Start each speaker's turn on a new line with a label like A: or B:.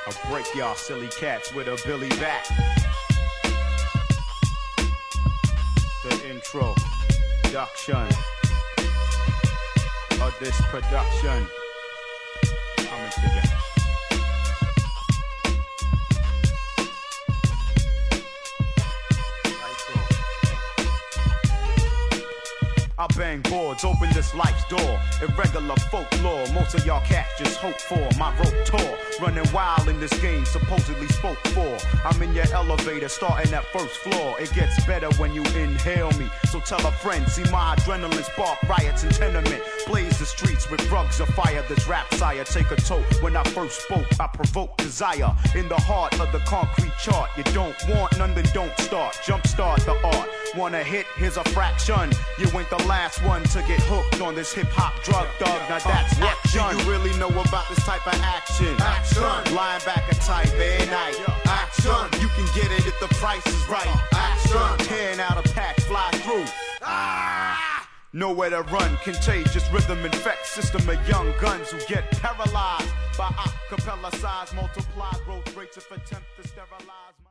A: I'll break y'all silly cats with a Billy back. The introduction of this production coming to you. I bang boards, open this life's door. Irregular folklore, most of y'all cats just hope for. My rope tour, running wild in this game, supposedly spoke for. I'm in your elevator, starting at first floor. It gets better when you inhale me, so tell a friend. See my adrenaline spark riots in tenement. Blaze the streets with rugs of fire. This rap sire take a toke. When I first spoke, I provoked desire. In the heart of the concrete chart. You don't want none, then don't start. Jumpstart the art. Want a hit? Here's a fraction. You ain't the last one to get hooked on this hip-hop drug, dog. Now that's what do you really know about this type of action? Action. Lying back a type every night. Action. You can get it if the price is right. Action. Tearing out a pack, fly through. Nowhere to run, contagious rhythm infects system of young guns who get paralyzed by acapella size, multiplied growth rates if attempt to sterilize.